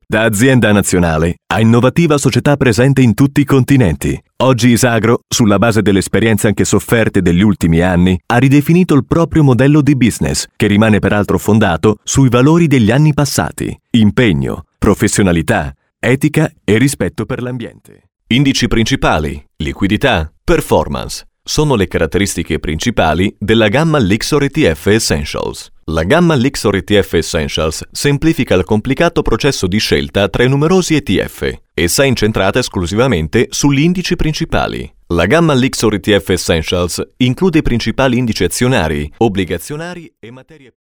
Da azienda nazionale a innovativa società presente in tutti i continenti, oggi Isagro, sulla base delle esperienze anche sofferte degli ultimi anni, ha ridefinito il proprio modello di business, che rimane peraltro fondato sui valori degli anni passati: impegno, professionalità, etica e rispetto per l'ambiente. Indici principali, liquidità, performance. Sono le caratteristiche principali della gamma Lyxor ETF Essentials. La gamma Lyxor ETF Essentials semplifica il complicato processo di scelta tra i numerosi ETF. Essa è incentrata esclusivamente sugli indici principali. La gamma Lyxor ETF Essentials include i principali indici azionari, obbligazionari e materie